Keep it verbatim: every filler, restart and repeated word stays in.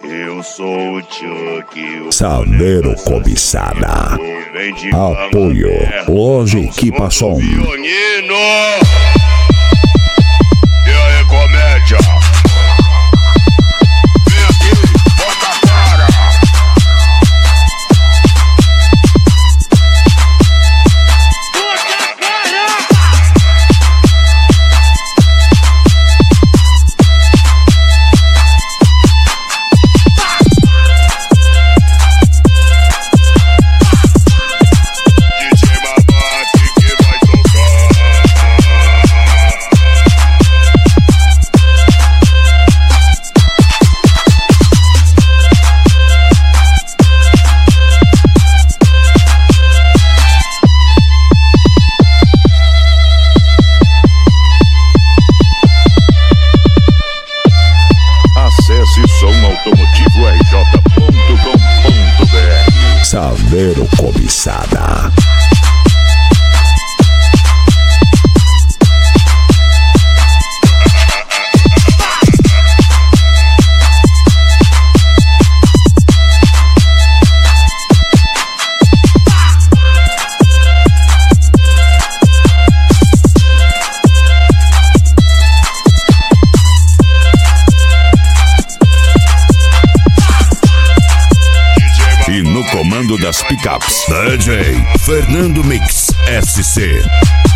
Eu sou o Chuck, o Saveiro Cobiçada. Apoio Loja Equipa Som. Violino. E aí, comédia? Vem aqui, bota a cara. Bota a cara. Acesse som automotivo r j ponto com ponto b r. Saveiro Cobiçada. E no comando das picapes, D J Fernando Mix S C.